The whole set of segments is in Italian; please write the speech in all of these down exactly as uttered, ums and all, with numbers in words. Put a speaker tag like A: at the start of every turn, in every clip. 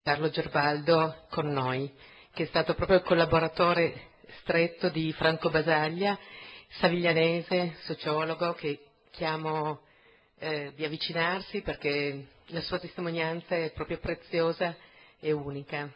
A: Carlo Gerbaldo con noi, che è stato proprio il collaboratore stretto di Franco Basaglia, saviglianese, sociologo, che chiamo eh, di avvicinarsi perché la sua testimonianza è proprio preziosa e unica.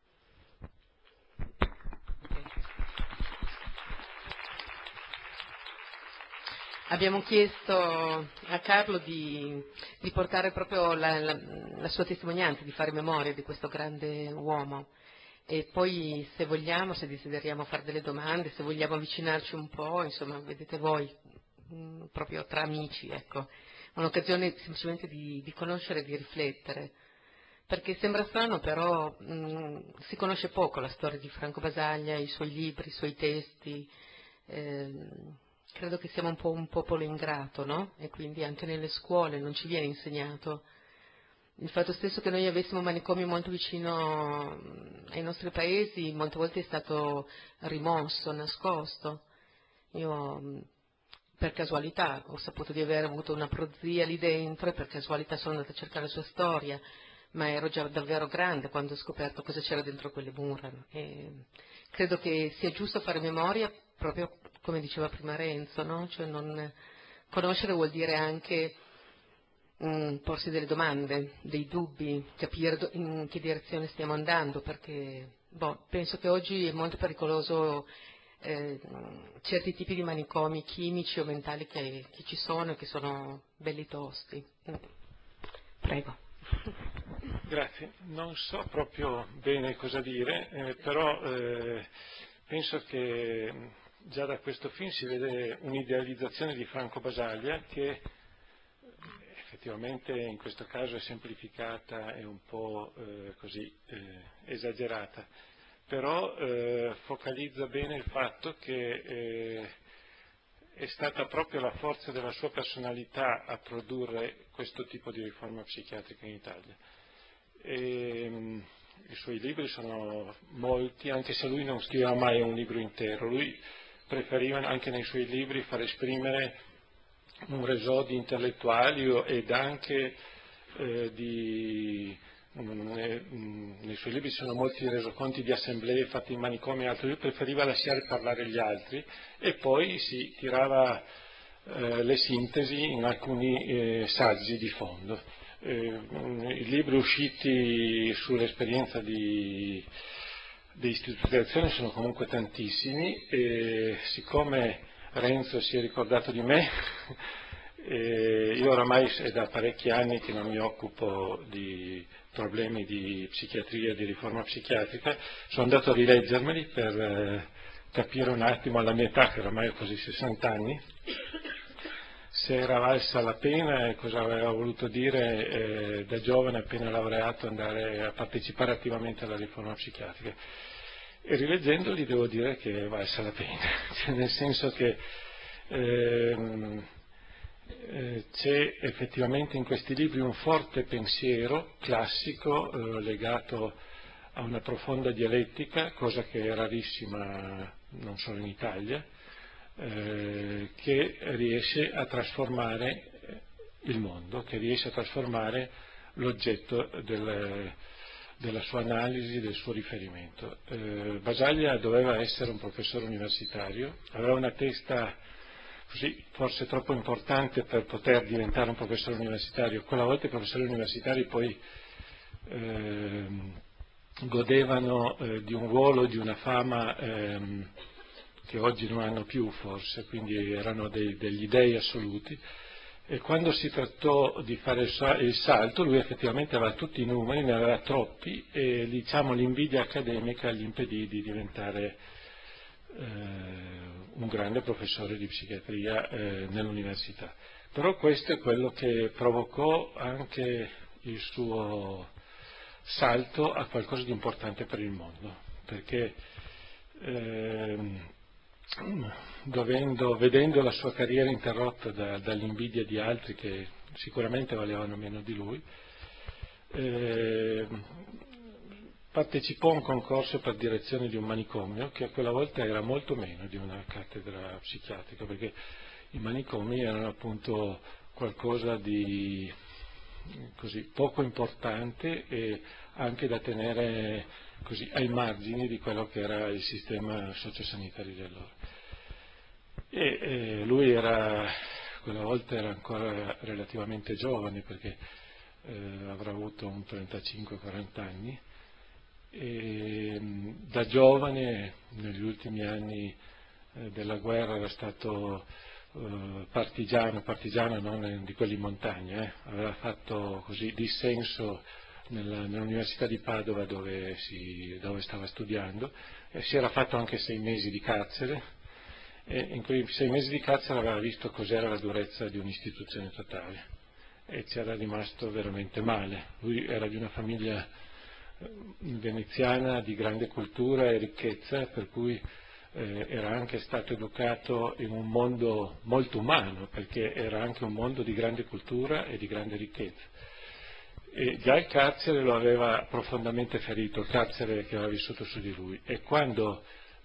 A: Abbiamo chiesto a Carlo di, di portare proprio la, la, la sua testimonianza, di fare memoria di questo grande uomo e poi se vogliamo, se desideriamo fare delle domande, se vogliamo avvicinarci un po', insomma, vedete voi, mh, proprio tra amici, ecco, un'occasione semplicemente di, di conoscere e di riflettere, perché sembra strano però mh, si conosce poco la storia di Franco Basaglia, i suoi libri, i suoi testi. ehm, Credo che siamo un po' un popolo ingrato, no? E quindi anche nelle scuole non ci viene insegnato. Il fatto stesso che noi avessimo un manicomio molto vicino ai nostri paesi molte volte è stato rimosso, nascosto. Io per casualità ho saputo di aver avuto una prozia lì dentro e per casualità sono andata a cercare la sua storia, ma ero già davvero grande quando ho scoperto cosa c'era dentro quelle mura. E credo che sia giusto fare memoria proprio come diceva prima Renzo, no? Cioè non, conoscere vuol dire anche mh, porsi delle domande, dei dubbi, capire do, in che direzione stiamo andando, perché boh, penso che oggi è molto pericoloso eh, certi tipi di manicomi chimici o mentali che, che ci sono e che sono belli tosti. Prego.
B: Grazie, non so proprio bene cosa dire, eh, però eh, penso che già da questo film si vede un'idealizzazione di Franco Basaglia che effettivamente in questo caso è semplificata e un po' eh, così eh, esagerata, però eh, focalizza bene il fatto che eh, è stata proprio la forza della sua personalità a produrre questo tipo di riforma psichiatrica in Italia. E, mh, i suoi libri sono molti, anche se lui non scriveva mai un libro intero, lui preferiva anche nei suoi libri far esprimere un réseau di intellettuali ed anche eh, di, mh, eh, mh, nei suoi libri ci sono molti resoconti di assemblee fatte in manicomi e altro, lui preferiva lasciare parlare gli altri e poi si tirava eh, le sintesi in alcuni eh, saggi di fondo. Eh, I libri usciti sull'esperienza di, di istituzionalizzazione sono comunque tantissimi e siccome Renzo si è ricordato di me, e io oramai è da parecchi anni che non mi occupo di problemi di psichiatria e di riforma psichiatrica, sono andato a rileggermeli per eh, capire un attimo alla mia età, che oramai ho quasi sessanta anni, se era valsa la pena e cosa aveva voluto dire eh, da giovane appena laureato andare a partecipare attivamente alla riforma psichiatrica. E rileggendoli devo dire che è valsa la pena, cioè nel senso che ehm, eh, c'è effettivamente in questi libri un forte pensiero classico eh, legato a una profonda dialettica, cosa che è rarissima non solo in Italia, eh, che riesce a trasformare il mondo, che riesce a trasformare l'oggetto del, della sua analisi, del suo riferimento. Eh, Basaglia doveva essere un professore universitario, aveva una testa così forse troppo importante per poter diventare un professore universitario. Quella volta i professori universitari poi eh, godevano eh, di un ruolo, di una fama ehm, che oggi non hanno più forse, quindi erano dei, degli dei assoluti. E quando si trattò di fare il salto, lui effettivamente aveva tutti i numeri, ne aveva troppi e diciamo l'invidia accademica gli impedì di diventare eh, un grande professore di psichiatria eh, nell'università. Però questo è quello che provocò anche il suo salto a qualcosa di importante per il mondo, perché ehm, dovendo, vedendo la sua carriera interrotta da, dall'invidia di altri che sicuramente valevano meno di lui, eh, partecipò a un concorso per direzione di un manicomio che a quella volta era molto meno di una cattedra psichiatrica, perché i manicomi erano appunto qualcosa di così poco importante e anche da tenere così ai margini di quello che era il sistema sociosanitario di allora. E, e lui era, quella volta era ancora relativamente giovane, perché eh, avrà avuto un trentacinque quaranta anni, e da giovane negli ultimi anni eh, della guerra era stato eh, partigiano, partigiano non di quelli in montagna, eh, aveva fatto così dissenso nella, nell'Università di Padova dove, si, dove stava studiando, e si era fatto anche sei mesi di carcere, e in quei sei mesi di carcere aveva visto cos'era la durezza di un'istituzione totale e c'era rimasto veramente male. Lui era di una famiglia veneziana di grande cultura e ricchezza, per cui eh, era anche stato educato in un mondo molto umano, perché era anche un mondo di grande cultura e di grande ricchezza. E già il carcere lo aveva profondamente ferito, il carcere che aveva vissuto su di lui, e quando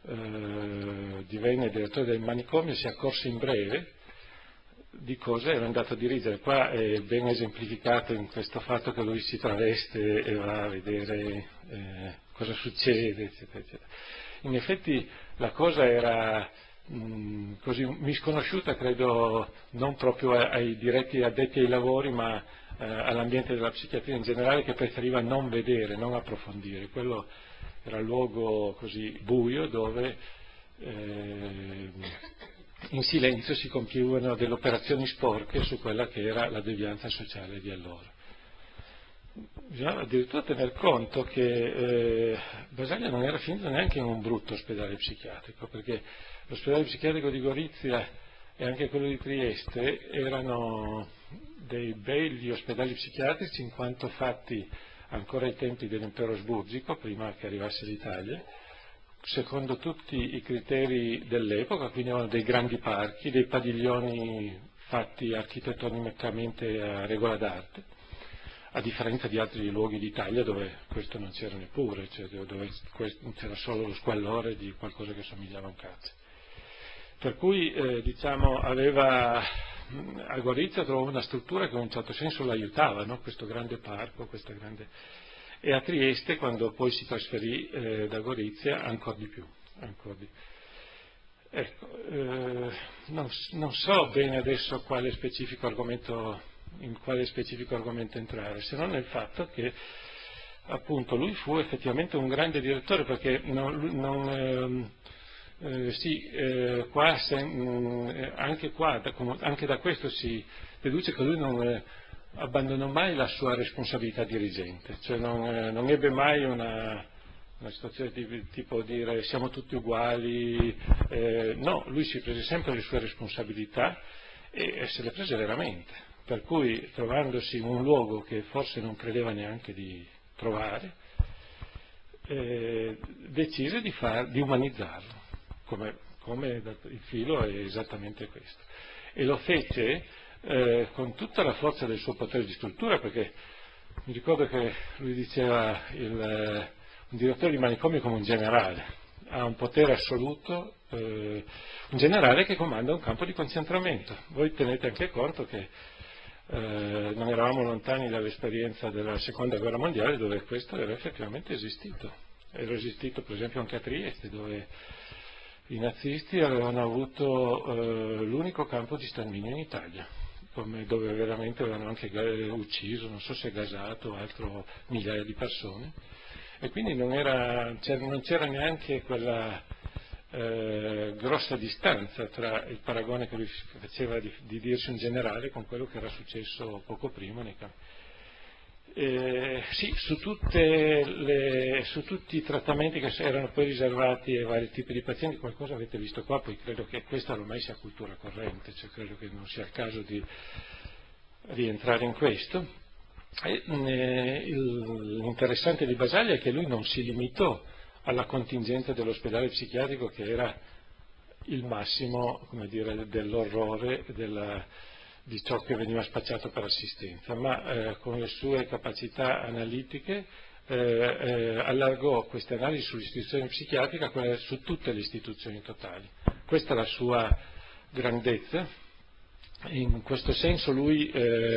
B: eh, divenne direttore del manicomio si accorse in breve di cosa era andato a dirigere. Qua è ben esemplificato in questo fatto che lui si traveste e va a vedere eh, cosa succede, eccetera, eccetera. In effetti la cosa era mh, così misconosciuta, credo, non proprio ai diretti addetti ai lavori, ma eh, all'ambiente della psichiatria in generale, che preferiva non vedere, non approfondire. Quello era il luogo così buio dove eh, in silenzio si compivano delle operazioni sporche su quella che era la devianza sociale di allora. Bisogna addirittura tener conto che eh, Basaglia non era finito neanche in un brutto ospedale psichiatrico, perché l'ospedale psichiatrico di Gorizia e anche quello di Trieste erano dei begli ospedali psichiatrici, in quanto fatti ancora ai tempi dell'impero asburgico, prima che arrivasse l'Italia, secondo tutti i criteri dell'epoca, quindi erano dei grandi parchi, dei padiglioni fatti architettonicamente a regola d'arte, a differenza di altri luoghi d'Italia dove questo non c'era neppure, cioè dove c'era solo lo squallore di qualcosa che somigliava a un carcere. Per cui eh, diciamo aveva a Gorizia trovò una struttura che in un certo senso l'aiutava, no? Questo grande parco, questa grande... e a Trieste, quando poi si trasferì eh, da Gorizia, ancora di più. Ancora di... Ecco, eh, non, non so bene adesso quale specifico argomento, in quale specifico argomento entrare, se non nel fatto che appunto lui fu effettivamente un grande direttore, perché non, non ehm, Eh, sì, eh, qua se, mh, anche qua, da, anche da questo si deduce che lui non eh, abbandonò mai la sua responsabilità dirigente, cioè non, eh, non ebbe mai una, una situazione di tipo dire siamo tutti uguali, eh, no, lui si prese sempre le sue responsabilità e, e se le prese veramente, per cui trovandosi in un luogo che forse non credeva neanche di trovare, eh, decise di, far, di umanizzarlo. Come, come il filo è esattamente questo. E lo fece eh, con tutta la forza del suo potere di struttura, perché mi ricordo che lui diceva il, eh, un direttore di manicomio come un generale, ha un potere assoluto, eh, un generale che comanda un campo di concentramento. Voi tenete anche conto che eh, non eravamo lontani dall'esperienza della seconda guerra mondiale, dove questo era effettivamente esistito. Era esistito per esempio anche a Trieste, dove i nazisti avevano avuto eh, l'unico campo di sterminio in Italia, come, dove veramente avevano anche ucciso, non so se gasato, altro migliaia di persone, e quindi non, era, c'era, non c'era neanche quella eh, grossa distanza tra il paragone che lui faceva di, di dirsi un generale con quello che era successo poco prima nei campi. Eh, sì, su, tutte le, su tutti i trattamenti che erano poi riservati ai vari tipi di pazienti, qualcosa avete visto qua, poi credo che questa ormai sia cultura corrente, cioè credo che non sia il caso di rientrare in questo. E, eh, il, l'interessante di Basaglia è che lui non si limitò alla contingenza dell'ospedale psichiatrico, che era il massimo, come dire, dell'orrore, della, di ciò che veniva spacciato per assistenza, ma eh, con le sue capacità analitiche eh, eh, allargò queste analisi sull'istituzione psichiatrica quelle su tutte le istituzioni totali. Questa è la sua grandezza. In questo senso lui eh,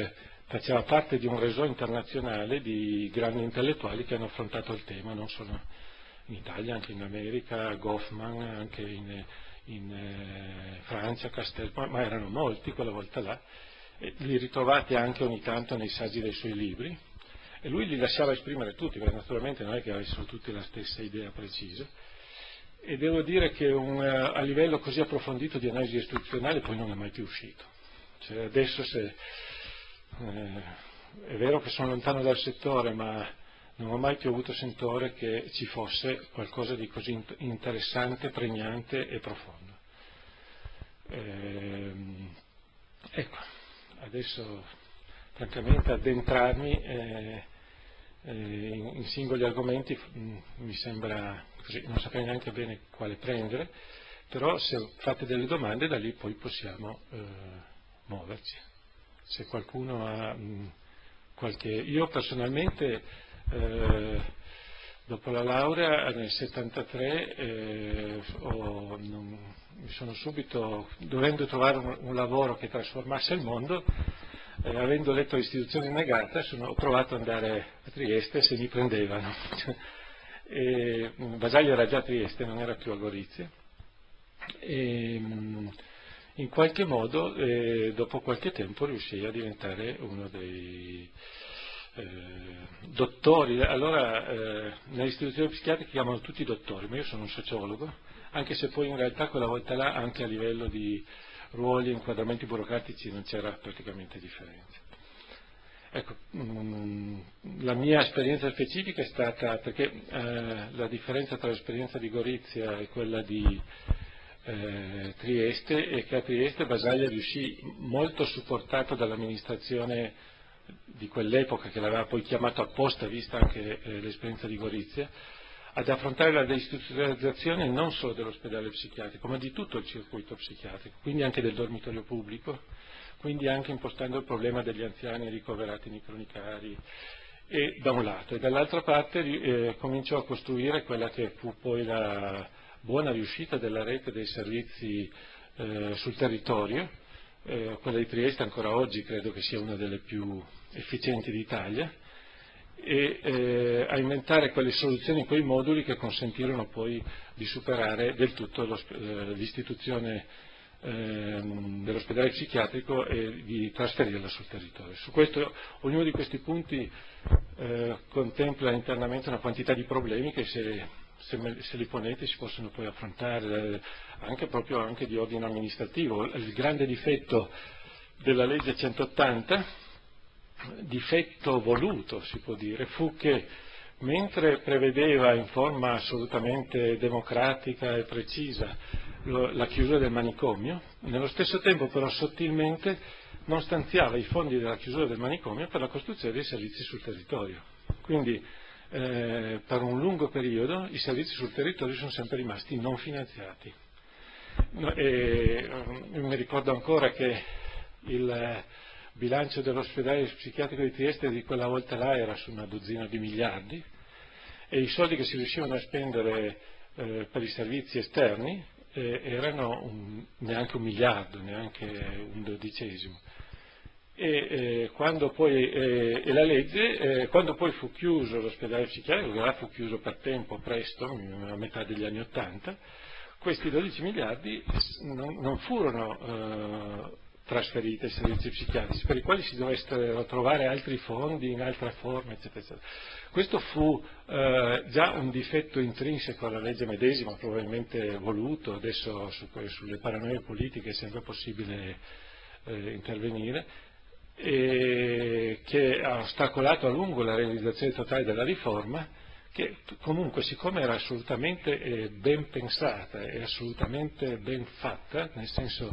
B: faceva parte di un réseau internazionale di grandi intellettuali che hanno affrontato il tema, non solo in Italia, anche in America, Goffman, anche in, in eh, Francia, Castel, ma, ma erano molti quella volta là, e li ritrovate anche ogni tanto nei saggi dei suoi libri, e lui li lasciava esprimere tutti, perché naturalmente non è che avessero tutti la stessa idea precisa, e devo dire che un, a livello così approfondito di analisi istituzionale poi non è mai più uscito. Cioè adesso se, eh, è vero che sono lontano dal settore, ma non ho mai più avuto sentore che ci fosse qualcosa di così interessante, pregnante e profondo. Ehm, ecco, adesso francamente addentrarmi eh, eh, in, in singoli argomenti mh, mi sembra così, non saprei neanche bene quale prendere, però se fate delle domande da lì poi possiamo eh, muoverci. Se qualcuno ha mh, qualche... Io personalmente eh, dopo la laurea nel settantatré eh, ho, non, mi sono subito, dovendo trovare un, un lavoro che trasformasse il mondo, eh, avendo letto l'istituzione negata, sono, ho provato ad andare a Trieste se mi prendevano. E, Basaglia era già a Trieste, non era più a Gorizia. E, in qualche modo, eh, dopo qualche tempo, riuscii a diventare uno dei eh, dottori. Allora, eh, nelle istituzioni psichiatriche chiamano tutti dottori, ma io sono un sociologo, anche se poi in realtà quella volta là, anche a livello di ruoli e inquadramenti burocratici, non c'era praticamente differenza. Ecco, mh, la mia esperienza specifica è stata, perché eh, la differenza tra l'esperienza di Gorizia e quella di eh, Trieste è che a Trieste Basaglia riuscì, molto supportato dall'amministrazione di quell'epoca, che l'aveva poi chiamato apposta, vista anche eh, l'esperienza di Gorizia, ad affrontare la deistituzionalizzazione non solo dell'ospedale psichiatrico, ma di tutto il circuito psichiatrico, quindi anche del dormitorio pubblico, quindi anche impostando il problema degli anziani ricoverati nei cronicari, e da un lato, e dall'altra parte eh, cominciò a costruire quella che fu poi la buona riuscita della rete dei servizi eh, sul territorio. Eh, quella di Trieste ancora oggi credo che sia una delle più efficienti d'Italia, e eh, a inventare quelle soluzioni, quei moduli che consentirono poi di superare del tutto eh, l'istituzione eh, dell'ospedale psichiatrico e di trasferirla sul territorio. Su questo, ognuno di questi punti eh, contempla internamente una quantità di problemi che se, se, se li ponete si possono poi affrontare, eh, anche proprio anche di ordine amministrativo. Il grande difetto della legge centottanta, difetto voluto si può dire, fu che mentre prevedeva in forma assolutamente democratica e precisa lo, la chiusura del manicomio, nello stesso tempo però sottilmente non stanziava i fondi della chiusura del manicomio per la costruzione dei servizi sul territorio. Quindi eh, per un lungo periodo i servizi sul territorio sono sempre rimasti non finanziati. No, e, eh, mi ricordo ancora che il bilancio dell'ospedale psichiatrico di Trieste di quella volta là era su una dozzina di miliardi, e i soldi che si riuscivano a spendere eh, per i servizi esterni eh, erano un, neanche un miliardo, neanche un dodicesimo. E, eh, quando poi, eh, e la legge, eh, quando poi fu chiuso l'ospedale psichiatrico, che là fu chiuso per tempo, presto, a metà degli anni Ottanta, questi dodici miliardi non, non furono eh, trasferite ai servizi psichiatrici, per i quali si dovessero trovare altri fondi in altra forma, eccetera, eccetera. Questo fu eh, già un difetto intrinseco alla legge medesima, probabilmente voluto. Adesso su, sulle paranoie politiche è sempre possibile eh, intervenire, e che ha ostacolato a lungo la realizzazione totale della riforma, che comunque, siccome era assolutamente eh, ben pensata e assolutamente ben fatta, nel senso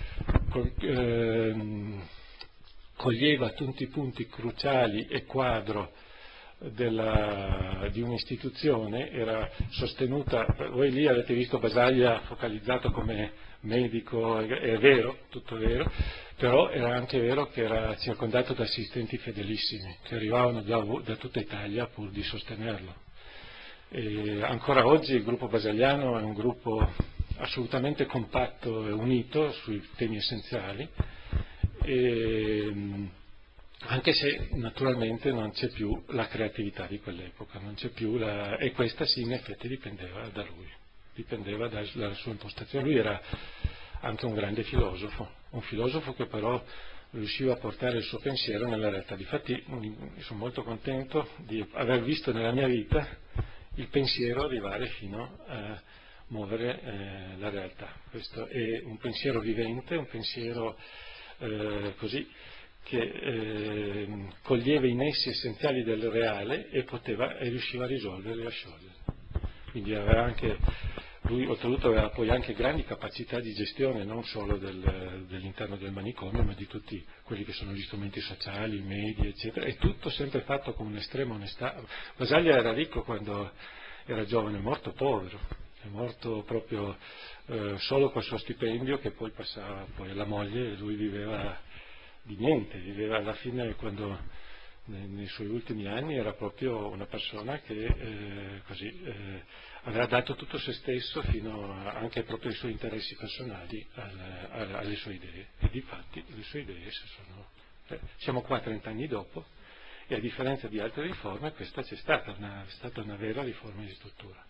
B: ehm, coglieva tutti i punti cruciali e quadro della, di un'istituzione, era sostenuta, voi lì avete visto Basaglia focalizzato come medico, è vero, tutto vero, però era anche vero che era circondato da assistenti fedelissimi che arrivavano da, da tutta Italia pur di sostenerlo. E ancora oggi il gruppo basagliano è un gruppo assolutamente compatto e unito sui temi essenziali, e, anche se naturalmente non c'è più la creatività di quell'epoca, non c'è più la... e questa sì in effetti dipendeva da lui, dipendeva da, dalla sua impostazione. Lui era anche un grande filosofo, un filosofo che però riusciva a portare il suo pensiero nella realtà. Difatti sono molto contento di aver visto nella mia vita il pensiero arrivare fino a muovere eh, la realtà. Questo è un pensiero vivente, un pensiero eh, così che eh, coglieva i nessi essenziali del reale e poteva e riusciva a risolverli e a scioglierli. Quindi aveva anche, lui oltretutto aveva poi anche grandi capacità di gestione non solo del, dell'interno del manicomio, ma di tutti quelli che sono gli strumenti sociali, i media, eccetera, e tutto sempre fatto con un'estrema onestà. Basaglia era ricco quando era giovane, è morto povero, è morto proprio eh, solo col suo stipendio che poi passava poi alla moglie, e lui viveva di niente, viveva alla fine, quando nei, nei suoi ultimi anni era proprio una persona che eh, così eh, aveva dato tutto se stesso fino a, anche proprio ai suoi interessi personali, al, al, alle sue idee, e difatti le sue idee sono, eh, siamo qua trent'anni dopo e a differenza di altre riforme questa c'è stata, una, è stata una vera riforma di struttura.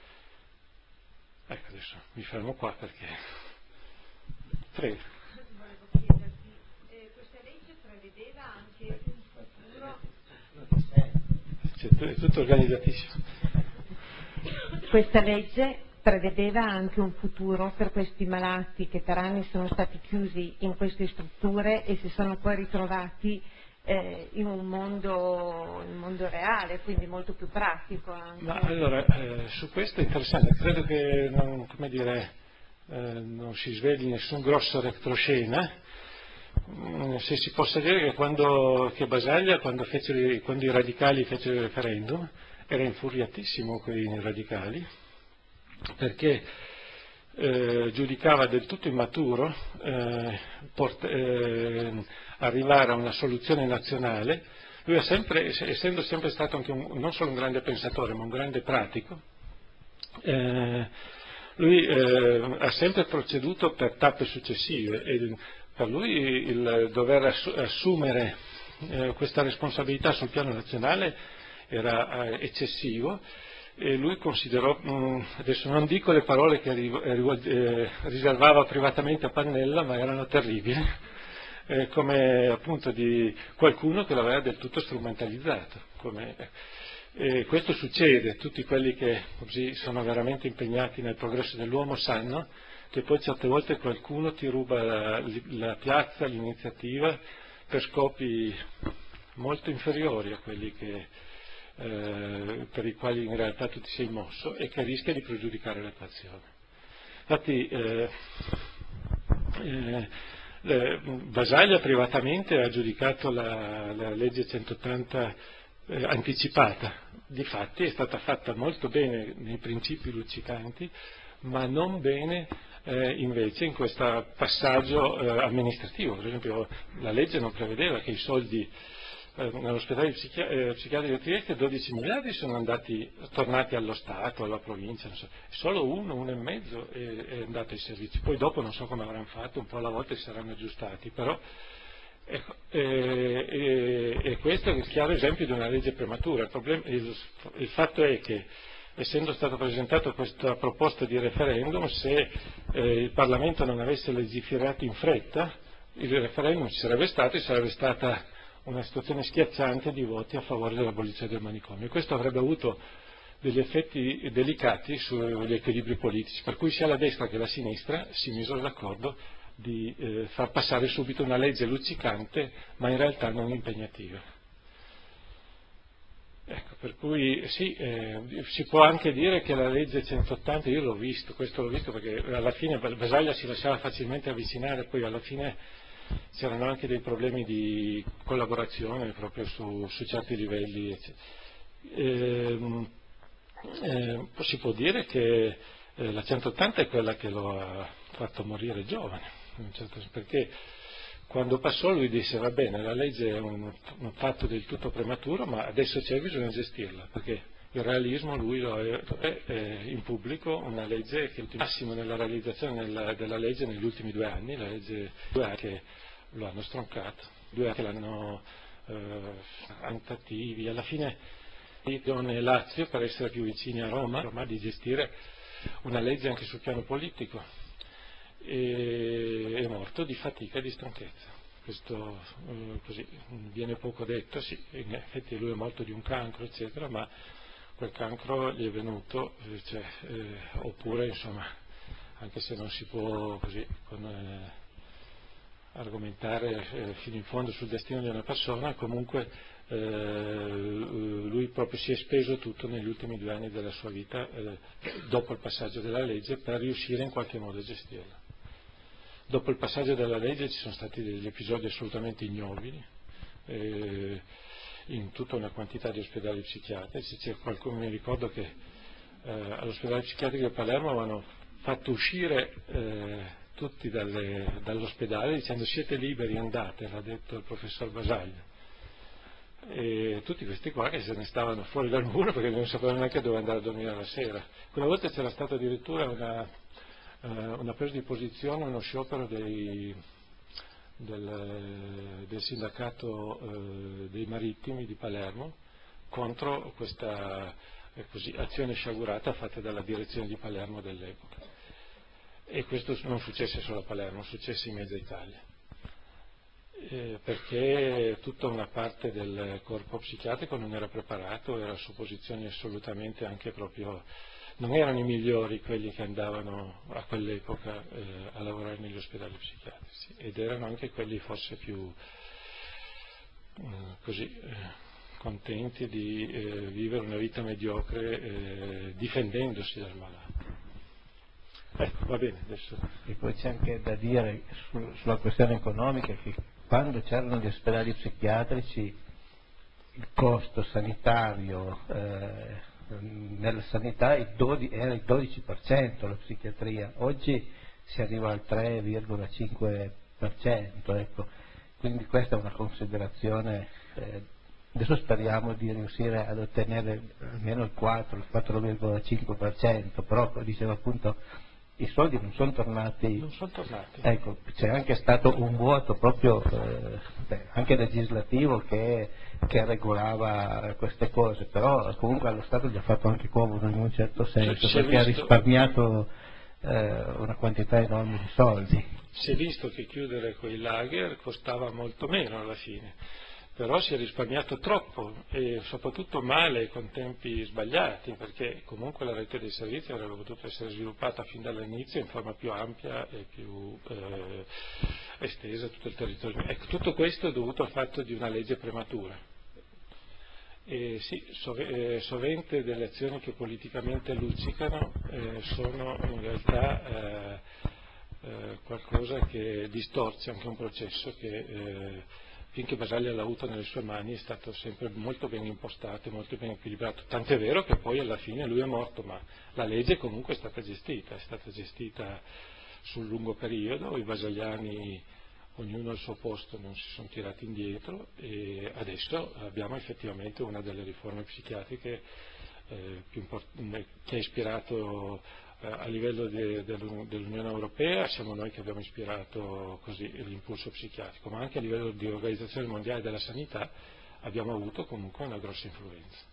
B: Ecco, adesso mi fermo qua perché prego. È tutto organizzatissimo.
C: Questa legge prevedeva anche un futuro per questi malati che per anni sono stati chiusi in queste strutture e si sono poi ritrovati eh, in un mondo, in un mondo reale, quindi molto più pratico anche.
B: Ma allora, eh, su questo è interessante, credo che non, come dire, eh, non si svegli nessun grosso retroscena. Se si possa dire che quando che Basaglia, quando, fece, quando i radicali fecero il referendum, era infuriatissimo con i radicali, perché eh, giudicava del tutto immaturo eh, port, eh, arrivare a una soluzione nazionale. Lui ha sempre, essendo sempre stato anche un, non solo un grande pensatore, ma un grande pratico, eh, lui eh, ha sempre proceduto per tappe successive e per lui il dover assumere eh, questa responsabilità sul piano nazionale era eh, eccessivo, e lui considerò, mh, adesso non dico le parole che eh, riservava privatamente a Pannella, ma erano terribili, eh, come appunto di qualcuno che l'aveva del tutto strumentalizzato. Come, eh, questo succede, tutti quelli che così sono veramente impegnati nel progresso dell'uomo sanno che poi certe volte qualcuno ti ruba la, la piazza, l'iniziativa, per scopi molto inferiori a quelli che, eh, per i quali in realtà tu ti sei mosso, e che rischia di pregiudicare la tua azione. Infatti eh, eh, Basaglia privatamente ha giudicato la, la legge centottanta eh, anticipata, difatti è stata fatta molto bene nei principi luccicanti, ma non bene eh, invece in questo passaggio eh, amministrativo. Per esempio la legge non prevedeva che i soldi eh, nell'ospedale psichi- eh, psichiatrico di Trieste dodici miliardi sono andati, tornati allo Stato, alla provincia, non so. Solo uno, uno e mezzo è, è andato ai servizi, poi dopo non so come avranno fatto, un po' alla volta si saranno aggiustati, però ecco, e, e, e questo è il chiaro esempio di una legge prematura. Il, problema, il, il fatto è che, essendo stata presentata questa proposta di referendum, se eh, il Parlamento non avesse legiferato in fretta, il referendum ci sarebbe stato e sarebbe stata una situazione schiacciante di voti a favore dell'abolizione del manicomio. Questo avrebbe avuto degli effetti delicati sugli equilibri politici, per cui sia la destra che la sinistra si misero d'accordo di eh, far passare subito una legge luccicante, ma in realtà non impegnativa. Ecco, per cui sì, eh, si può anche dire che la legge centottanta, io l'ho visto, questo l'ho visto perché alla fine Basaglia si lasciava facilmente avvicinare, poi alla fine c'erano anche dei problemi di collaborazione proprio su, su certi livelli. Eh, eh, si può dire che eh, la centottanta è quella che lo ha fatto morire giovane, certo, perché quando passò lui disse va bene, la legge è un, un fatto del tutto prematuro, ma adesso c'è, bisogna gestirla, perché il realismo lui lo è, è, è in pubblico una legge che è il massimo nella realizzazione nella, della legge negli ultimi due anni, la legge due anni che lo hanno stroncato, due anni che l'hanno eh, tentativi, alla fine Regione Lazio, per essere più vicini a Roma, Roma di gestire una legge anche sul piano politico, e è morto di fatica e di stanchezza. Questo eh, così viene poco detto, sì, in effetti lui è morto di un cancro, eccetera, ma quel cancro gli è venuto, eh, cioè, eh, oppure insomma, anche se non si può così con, eh, argomentare eh, fino in fondo sul destino di una persona, comunque eh, lui proprio si è speso tutto negli ultimi due anni della sua vita, eh, dopo il passaggio della legge, per riuscire in qualche modo a gestirla. Dopo il passaggio della legge ci sono stati degli episodi assolutamente ignobili, eh, in tutta una quantità di ospedali psichiatrici. C'è qualcuno, mi ricordo che eh, all'ospedale psichiatrico di Palermo avevano fatto uscire eh, tutti dalle, dall'ospedale dicendo siete liberi, andate, l'ha detto il professor Basaglia. E tutti questi qua che se ne stavano fuori dal muro perché non sapevano neanche dove andare a dormire la sera. Quella volta c'era stata addirittura una, eh, una presa di posizione, uno sciopero dei, del, del sindacato eh, dei marittimi di Palermo contro questa eh, così, azione sciagurata fatta dalla direzione di Palermo dell'epoca. E questo non successe solo a Palermo, successe in mezza Italia. Eh, perché tutta una parte del corpo psichiatrico non era preparato, era su posizioni assolutamente anche proprio, non erano i migliori quelli che andavano a quell'epoca eh, a lavorare negli ospedali psichiatrici, ed erano anche quelli forse più eh, così eh, contenti di eh, vivere una vita mediocre eh, difendendosi dal malato. Ecco, va bene adesso.
D: E poi c'è anche da dire su, sulla questione economica che quando c'erano gli ospedali psichiatrici il costo sanitario eh, nella sanità era il dodici per cento la psichiatria, oggi si arriva al tre virgola cinque per cento, ecco. Quindi questa è una considerazione, eh, adesso speriamo di riuscire ad ottenere almeno il quattro, il quattro virgola cinque per cento, però diceva appunto i soldi non sono tornati,
B: non sono tornati.
D: Ecco, c'è anche stato un vuoto proprio eh, beh, anche legislativo che, che regolava queste cose, però comunque allo Stato gli ha fatto anche comodo in un certo senso,
B: si è
D: perché ha
B: visto,
D: risparmiato eh, una quantità enorme di soldi.
B: Si è visto che chiudere quei lager costava molto meno alla fine, però si è risparmiato troppo e soprattutto male con tempi sbagliati, perché comunque la rete dei servizi avrebbe potuto essere sviluppata fin dall'inizio in forma più ampia e più eh, estesa a tutto il territorio. Ecco, tutto questo è dovuto al fatto di una legge prematura. E sì, sove, eh, sovente delle azioni che politicamente luccicano eh, sono in realtà eh, eh, qualcosa che distorce anche un processo che eh, finché Basaglia l'ha avuto nelle sue mani è stato sempre molto ben impostato e molto ben equilibrato, tant'è vero che poi alla fine lui è morto, ma la legge comunque è stata gestita, è stata gestita sul lungo periodo, i basagliani ognuno al suo posto non si sono tirati indietro e adesso abbiamo effettivamente una delle riforme psichiatriche eh, più import- che ha ispirato eh, a livello de- dell'Unione Europea, siamo noi che abbiamo ispirato così l'impulso psichiatrico, ma anche a livello di Organizzazione Mondiale della Sanità abbiamo avuto comunque una grossa influenza.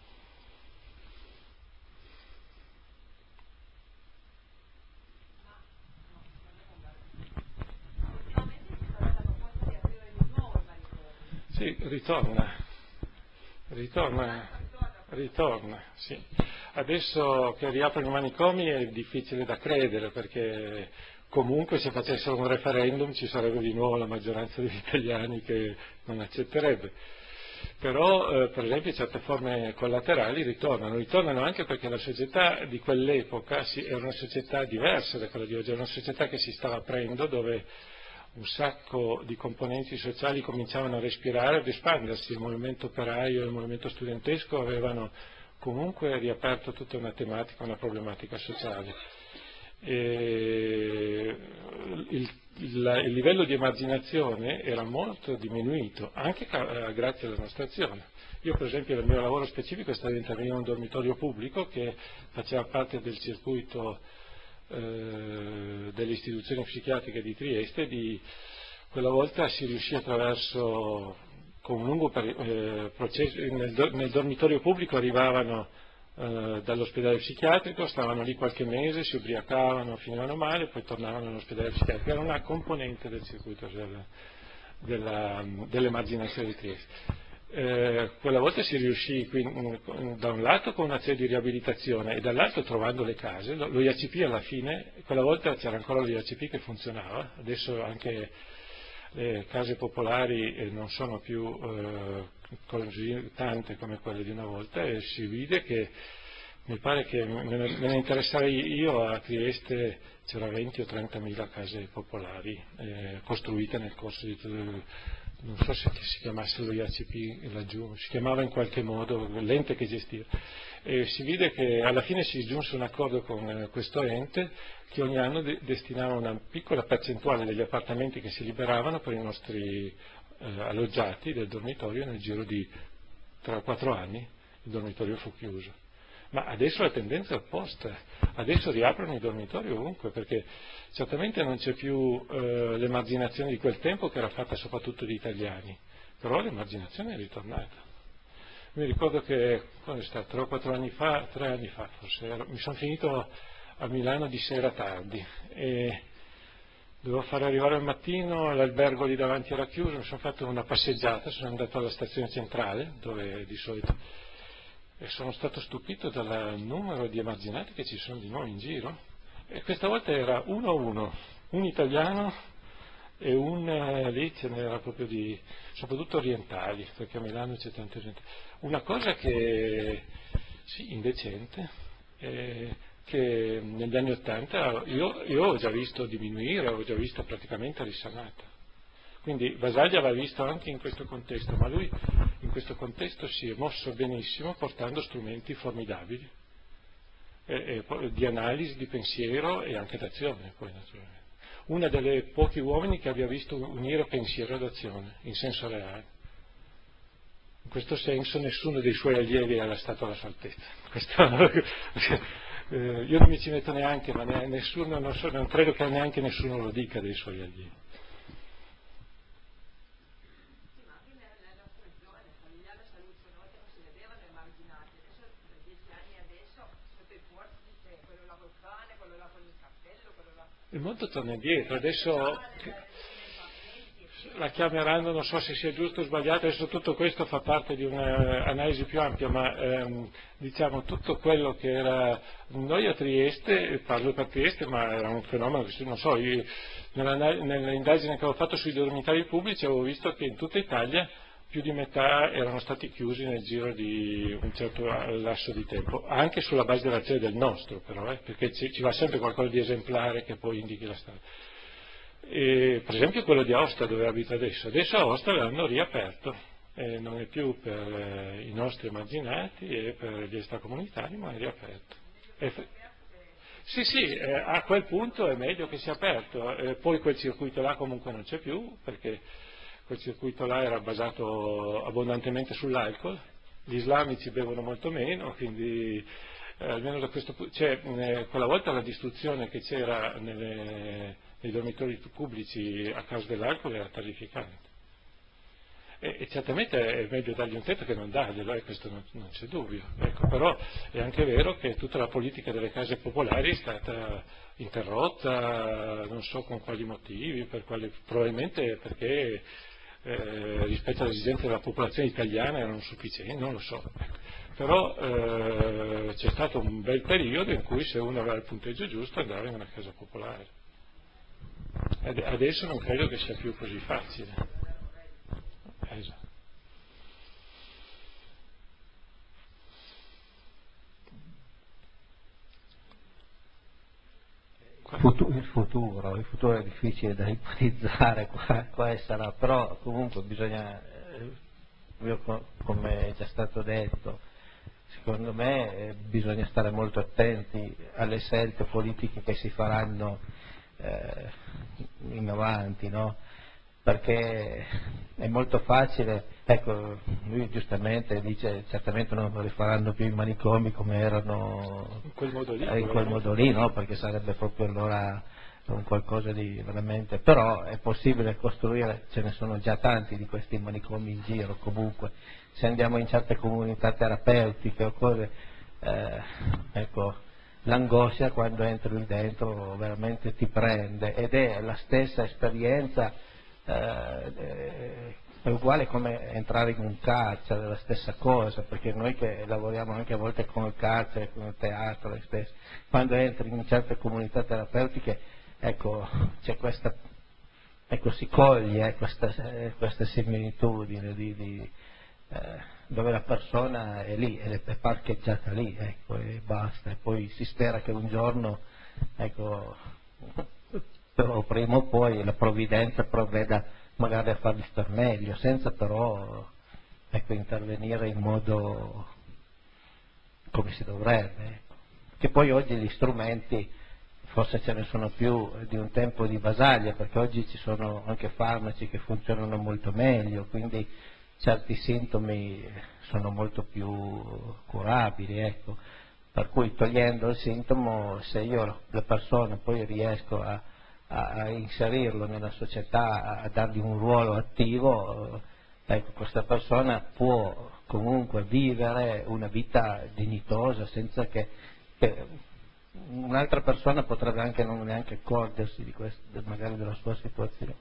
B: Sì, ritorna, ritorna, ritorna, sì. Adesso che riaprono i manicomi è difficile da credere perché comunque se facessero un referendum ci sarebbe di nuovo la maggioranza degli italiani che non accetterebbe. Però eh, per esempio certe forme collaterali ritornano, ritornano anche perché la società di quell'epoca sì, era una società diversa da quella di oggi, era una società che si stava aprendo dove un sacco di componenti sociali cominciavano a respirare, ad espandersi, il movimento operaio e il movimento studentesco avevano comunque riaperto tutta una tematica, una problematica sociale. E il, il, il livello di emarginazione era molto diminuito, anche ca- grazie alla nostra azione. Io per esempio nel mio lavoro specifico è stato intervenire in un dormitorio pubblico che faceva parte del circuito eh, delle istituzioni psichiatriche di Trieste, di, quella volta si riuscì attraverso con un lungo eh, processo, nel, nel dormitorio pubblico arrivavano eh, dall'ospedale psichiatrico, stavano lì qualche mese, si ubriacavano, finivano male, poi tornavano all'ospedale psichiatrico. Era una componente del circuito della, della, dell'emarginazione di Trieste. Eh, quella volta si riuscì quindi, da un lato con un'azione di riabilitazione e dall'altro trovando le case. Lo, lo I A C P alla fine, quella volta c'era ancora l'I A C P che funzionava, adesso anche le case popolari eh, non sono più eh, così tante come quelle di una volta, e si vide che mi pare che me ne, me ne interessai io, a Trieste c'era venti o trentamila case popolari eh, costruite nel corso di tutto. Non so se si chiamasse lo I A C P laggiù, si chiamava in qualche modo l'ente che gestiva, e si vide che alla fine si giunse a un accordo con eh, questo ente che ogni anno de- destinava una piccola percentuale degli appartamenti che si liberavano per i nostri eh, alloggiati del dormitorio. Nel giro di tre o quattro anni il dormitorio fu chiuso. Ma adesso la tendenza è opposta, adesso riaprono i dormitori ovunque, perché certamente non c'è più eh, l'emarginazione di quel tempo, che era fatta soprattutto di italiani, però l'emarginazione è ritornata. Mi ricordo che, quando è stato, tre o quattro anni fa, tre anni fa forse, ero, mi sono finito a Milano di sera tardi e dovevo fare arrivare al mattino, l'albergo lì davanti era chiuso, mi sono fatto una passeggiata, sono andato alla stazione centrale, dove di solito, e sono stato stupito dal numero di emarginati che ci sono di nuovo in giro, e questa volta era uno a uno, un italiano e un, eh, lì ce n'era proprio di, soprattutto orientali, perché a Milano c'è tanto orientali. Una cosa che, sì, indecente, eh, che negli anni Ottanta io, io ho già visto diminuire, ho già visto praticamente risanata. Quindi Basaglia va visto anche in questo contesto, ma lui in questo contesto si è mosso benissimo portando strumenti formidabili e, e, di analisi, di pensiero e anche d'azione, poi naturalmente. Una delle pochi uomini che abbia visto unire pensiero ed azione in senso reale. In questo senso nessuno dei suoi allievi era stato alla sua altezza. Questo, eh, io non mi ci metto neanche, ma ne, nessuno, non, so, non credo che neanche nessuno lo dica dei suoi allievi. Il mondo torna indietro, adesso la chiameranno, non so se sia giusto o sbagliato, adesso tutto questo fa parte di un'analisi più ampia, ma ehm, diciamo tutto quello che era, noi a Trieste, parlo per Trieste, ma era un fenomeno che non so, io, nell'indagine che avevo fatto sui dormitori pubblici avevo visto che in tutta Italia più di metà erano stati chiusi nel giro di un certo lasso di tempo, anche sulla base dell'azione del nostro però, eh, perché ci, ci va sempre qualcosa di esemplare che poi indichi la strada. E, per esempio quello di Aosta, dove abito adesso, adesso Aosta l'hanno riaperto, e non è più per eh, i nostri emarginati e per gli extracomunitari, ma è riaperto. E, sì, sì, eh, a quel punto è meglio che sia aperto, eh, poi quel circuito là comunque non c'è più, perché quel circuito là era basato abbondantemente sull'alcol, gli islamici bevono molto meno, quindi eh, almeno da questo punto, cioè, eh, quella volta la distruzione che c'era nelle, nei dormitori pubblici a causa dell'alcol era terrificante. E, e certamente è meglio dargli un tetto che non darglielo, eh, questo non, non c'è dubbio. Ecco, però è anche vero che tutta la politica delle case popolari è stata interrotta, non so con quali motivi, per quali, probabilmente perché eh, rispetto alle esigenze della popolazione italiana erano sufficienti, non lo so. Ecco. Però eh, c'è stato un bel periodo in cui se uno aveva il punteggio giusto andava in una casa popolare. Adesso non credo che sia più così facile. Esatto.
D: Il futuro, il futuro è difficile da ipotizzare quale sarà, però comunque bisogna, come è già stato detto, secondo me bisogna stare molto attenti alle scelte politiche che si faranno eh, in avanti, no? Perché è molto facile, ecco, lui giustamente dice certamente non li faranno più i manicomi come erano
B: in quel modo lì,
D: in quel modo lì, no? Perché sarebbe proprio allora un qualcosa di veramente, però è possibile costruire, ce ne sono già tanti di questi manicomi in giro comunque, se andiamo in certe comunità terapeutiche o cose, eh, ecco, l'angoscia quando entri lì dentro veramente ti prende ed è la stessa esperienza, eh, è uguale come entrare in un carcere, è la stessa cosa, perché noi che lavoriamo anche a volte con il carcere, con il teatro, le stesse, quando entri in certe comunità terapeutiche, ecco, c'è questa, ecco, si coglie eh, questa, eh, questa similitudine di, di, eh, dove la persona è lì, è, è parcheggiata lì, ecco, e basta, e poi si spera che un giorno, ecco, però prima o poi la provvidenza provveda magari a farli star meglio, senza però, ecco, intervenire in modo come si dovrebbe, ecco. Che poi oggi gli strumenti forse ce ne sono più di un tempo di Basaglia, perché oggi ci sono anche farmaci che funzionano molto meglio, quindi certi sintomi sono molto più curabili, ecco. Per cui togliendo il sintomo, se io la persona poi riesco a, a, a inserirlo nella società, a dargli un ruolo attivo, ecco, questa persona può comunque vivere una vita dignitosa senza che, che un'altra persona potrebbe anche non neanche accorgersi di questo, magari della sua situazione.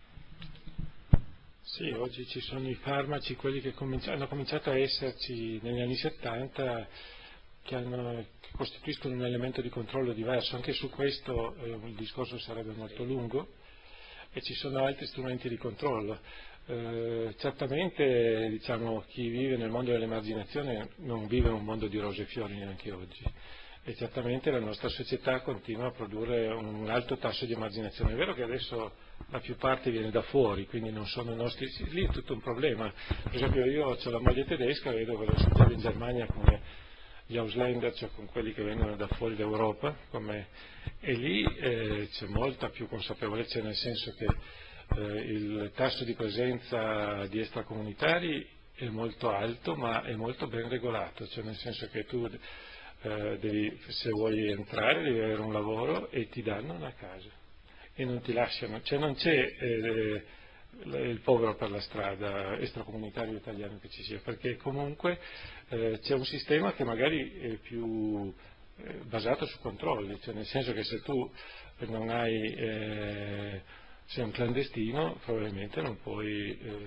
B: Sì, oggi ci sono i farmaci, quelli che cominci- hanno cominciato a esserci negli anni settanta, che, hanno, che costituiscono un elemento di controllo diverso. Anche su questo eh, il discorso sarebbe molto lungo, e ci sono altri strumenti di controllo. Eh, certamente, diciamo, chi vive nel mondo dell'emarginazione non vive un mondo di rose e fiori neanche oggi, e certamente la nostra società continua a produrre un alto tasso di emarginazione. È vero che adesso la più parte viene da fuori, quindi non sono nostri, sì, lì è tutto un problema. Per esempio, io ho la moglie tedesca, vedo che lo succede in Germania come gli Ausländer, cioè con quelli che vengono da fuori d'Europa, come, e lì eh, c'è molta più consapevolezza, nel senso che eh, il tasso di presenza di extracomunitari è molto alto, ma è molto ben regolato, cioè nel senso che tu eh, devi, se vuoi entrare devi avere un lavoro e ti danno una casa e non ti lasciano, cioè non c'è eh, il povero per la strada extracomunitario italiano che ci sia, perché comunque eh, c'è un sistema che magari è più eh, basato su controlli, cioè nel senso che se tu non hai, eh, sei un clandestino, probabilmente non puoi, eh,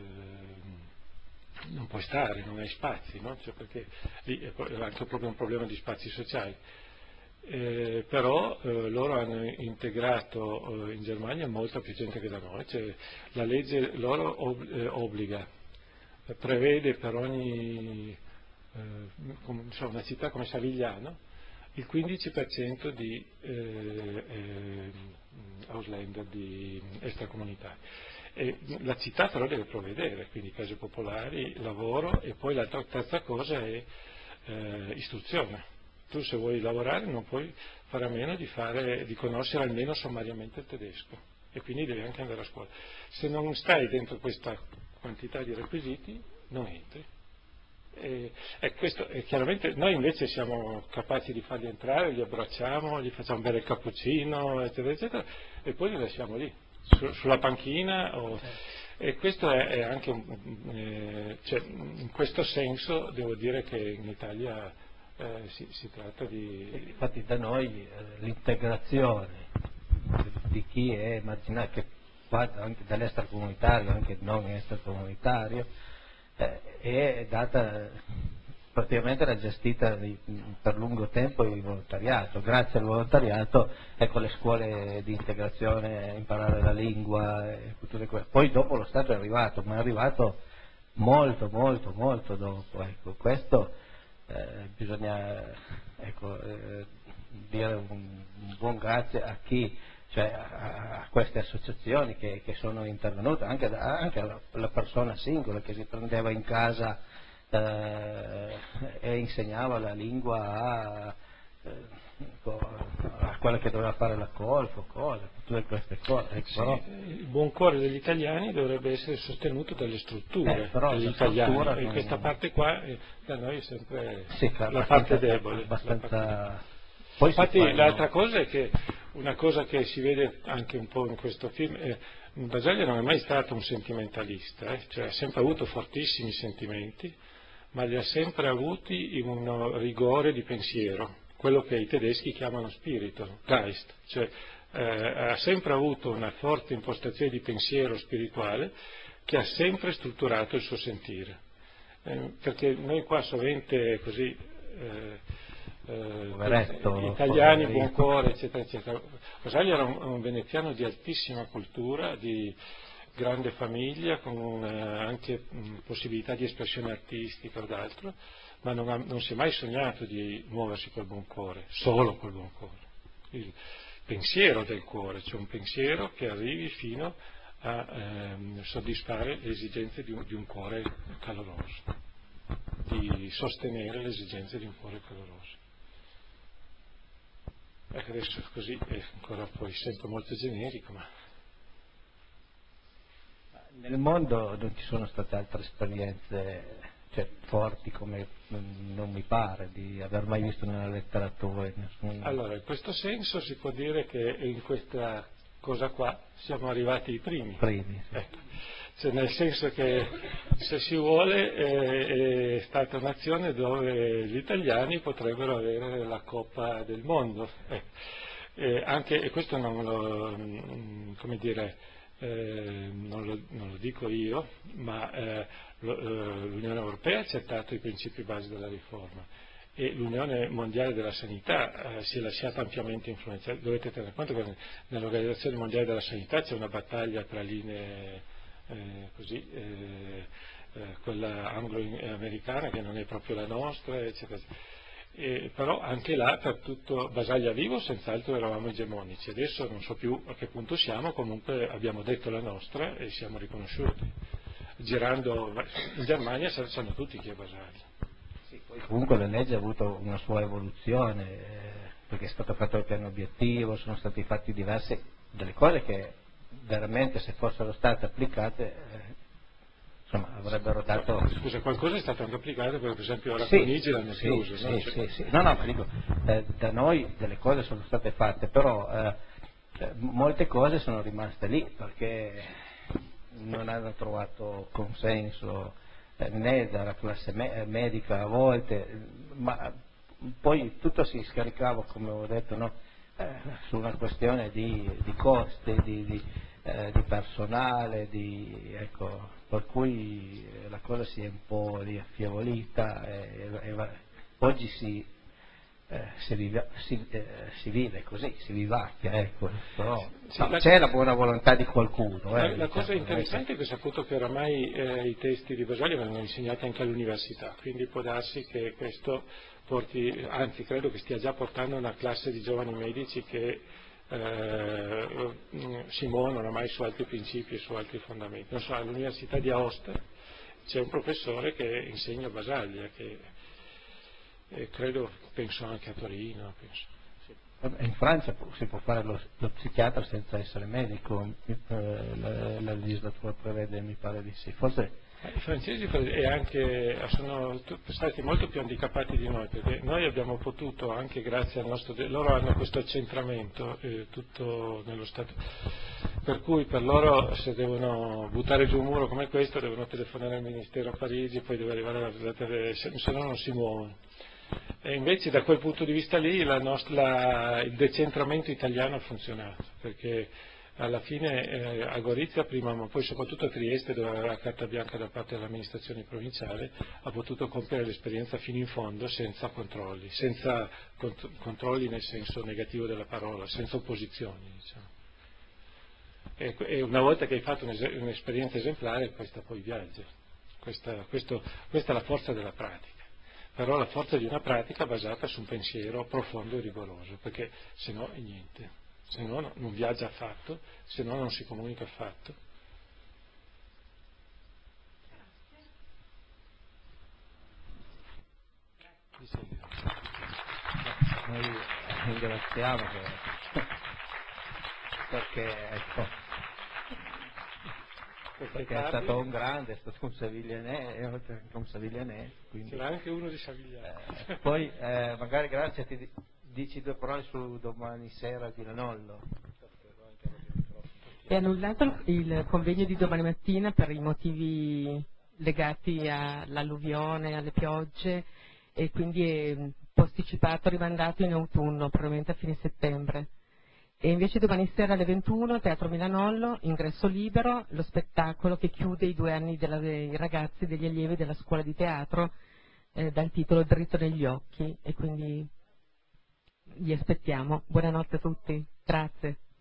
B: non puoi stare, non hai spazi, no? Cioè perché lì è anche proprio un problema di spazi sociali. Eh, però eh, loro hanno integrato eh, in Germania molta più gente che da noi, cioè, la legge loro ob- eh, obbliga, eh, prevede per ogni eh, com- so, una città come Savigliano il quindici per cento di eh, eh, Ausländer, di extracomunitari. E la città però deve provvedere, quindi case popolari, lavoro, e poi la terza cosa è eh, istruzione. Tu se vuoi lavorare non puoi fare a meno di, fare, di conoscere almeno sommariamente il tedesco, e quindi devi anche andare a scuola. Se non stai dentro questa quantità di requisiti non entri. E, e questo, e chiaramente noi invece siamo capaci di farli entrare, li abbracciamo, gli facciamo bere il cappuccino, eccetera, eccetera, e poi li lasciamo lì, su, sulla panchina. O, e questo è, è anche, un, eh, cioè, in questo senso devo dire che in Italia Eh, si, si tratta di...
D: Infatti da noi eh, l'integrazione di chi è emarginato, che va anche dall'extracomunitario, anche non extracomunitario, eh, è data, praticamente era gestita di, per lungo tempo il volontariato. Grazie al volontariato, ecco, le scuole di integrazione, imparare la lingua, e tutte quelle. Poi dopo lo Stato è arrivato, ma è arrivato molto, molto, molto dopo. Ecco, questo Eh, bisogna ecco, eh, dire un, un buon grazie a chi, cioè a, a queste associazioni che, che sono intervenute, anche, da, anche alla, alla persona singola che si prendeva in casa eh, e insegnava la lingua a, eh, a quella che doveva fare la colf, cose, tutte queste cose. Ecco,
B: sì,
D: però,
B: il buon cuore degli italiani dovrebbe essere sostenuto dalle strutture
D: eh,
B: degli italiani, e
D: non...
B: questa parte qua eh, da noi è sempre
D: sì,
B: la parte
D: abbastanza,
B: debole.
D: abbastanza...
B: La parte debole.
D: Poi
B: Infatti
D: fanno...
B: l'altra cosa è che una cosa che si vede anche un po' in questo film, eh, Basaglia non è mai stato un sentimentalista, eh, cioè ha sempre avuto fortissimi sentimenti, ma li ha sempre avuti in un rigore di pensiero, quello che i tedeschi chiamano spirito, Geist, cioè eh, ha sempre avuto una forte impostazione di pensiero spirituale che ha sempre strutturato il suo sentire. Eh, perché noi qua sovente così eh, eh, italiani, buon cuore, eccetera, eccetera. Basaglia era un, un veneziano di altissima cultura, di grande famiglia, con eh, anche mh, possibilità di espressione artistica o d'altro, ma non, ha, non si è mai sognato di muoversi col buon cuore, solo col buon cuore. Il pensiero del cuore, cioè un pensiero che arrivi fino a ehm, soddisfare le esigenze di un, di un cuore caloroso, di sostenere le esigenze di un cuore caloroso. Ecco, adesso così è ancora poi sempre molto generico, ma...
D: Nel mondo non ci sono state altre esperienze, cioè, forti come non mi pare di aver mai visto nella letteratura. Nessun...
B: Allora, in questo senso si può dire che in questa cosa qua siamo arrivati i primi.
D: primi sì.
B: Ecco. Cioè, nel senso che, se si vuole, è, è stata un'azione dove gli italiani potrebbero avere la Coppa del Mondo. Ecco. E, anche, e questo non lo, come dire, eh, non, lo, non lo dico io, ma eh, lo, eh, l'Unione Europea ha accettato i principi base della riforma e l'Unione Mondiale della Sanità eh, si è lasciata ampiamente influenzare. Dovete tenere conto che nell'Organizzazione Mondiale della Sanità c'è una battaglia tra linee eh, così, eh, eh, quella anglo-americana che non è proprio la nostra, eccetera. E, però anche là, per tutto Basaglia vivo, senz'altro eravamo egemonici. Adesso non so più a che punto siamo, comunque abbiamo detto la nostra e siamo riconosciuti. Girando in Germania sanno tutti chi è Basaglia.
D: Sì, poi comunque la legge ha avuto una sua evoluzione, eh, perché è stato fatto il piano obiettivo, sono stati fatti diverse delle cose che veramente, se fossero state applicate, eh, insomma, avrebbero dato...
B: Scusa, qualcosa è stato anche applicato, per esempio ora
D: sì,
B: con Nigi l'hanno
D: sì,
B: chiuso,
D: sì,
B: no?
D: sì,
B: Cioè...
D: sì. No, no, ma dico, eh, da noi delle cose sono state fatte, però eh, molte cose sono rimaste lì perché non hanno trovato consenso eh, né dalla classe me- medica a volte, ma poi tutto si scaricava, come ho detto, no? eh, su una questione di, di costi, di, di, eh, di personale, di, ecco, per cui la cosa si è un po' riaffievolita e, e, e oggi si, eh, si, vive, si, eh, si vive così, si vivacchia, ecco, però
B: Sì,
D: no,
B: la...
D: c'è la buona volontà di qualcuno.
B: La,
D: Eh,
B: la
D: diciamo,
B: cosa interessante
D: che...
B: è che ho saputo che oramai eh, i testi di Basaglia vengono insegnati anche all'università, quindi può darsi che questo porti, anzi credo che stia già portando una classe di giovani medici che eh, si muovono oramai su altri principi e su altri fondamenti. Non so, all'Università di Aosta c'è un professore che insegna Basaglia, che eh, credo, penso anche a Torino. Penso.
D: In Francia si può fare lo, lo psichiatra senza essere medico, eh, la, la legislatura prevede, mi pare di sì. Forse...
B: I francesi e anche, sono stati molto più handicappati di noi, perché noi abbiamo potuto, anche grazie al nostro... loro hanno questo accentramento eh, tutto nello Stato, per cui per loro, se devono buttare giù un muro come questo, devono telefonare al Ministero a Parigi, poi deve arrivare la tele, se no non si muovono. E invece da quel punto di vista lì la nostra, il decentramento italiano ha funzionato, perché alla fine eh, a Gorizia prima, ma poi soprattutto a Trieste, dove aveva carta bianca da parte dell'amministrazione provinciale, ha potuto compiere l'esperienza fino in fondo senza controlli, senza cont- controlli nel senso negativo della parola, senza opposizioni. Diciamo. E, e una volta che hai fatto un'esperienza esemplare, questa poi viaggia. Questa, questo, questa è la forza della pratica. Però la forza di una pratica basata su un pensiero profondo e rigoroso, perché se no è niente, se no non viaggia affatto, se no non si comunica affatto.
D: Noi ringraziamo che, perché ecco, perché è stato un grande, è stato un Saviglianese, e oltre che un Saviglianese, quindi...
B: C'era anche uno di Savigliano.
D: Eh, poi eh, magari grazie ti dici due parole su domani sera di Lanollo.
A: È annullato il convegno di domani mattina per i motivi legati all'alluvione, alle piogge, e quindi è posticipato, rimandato in autunno, probabilmente a fine settembre. E invece domani sera alle ventuno, Teatro Milanollo, ingresso libero, lo spettacolo che chiude i due anni della, dei ragazzi, degli allievi della scuola di teatro, eh, dal titolo Dritto negli occhi, e quindi vi aspettiamo. Buonanotte a tutti, grazie.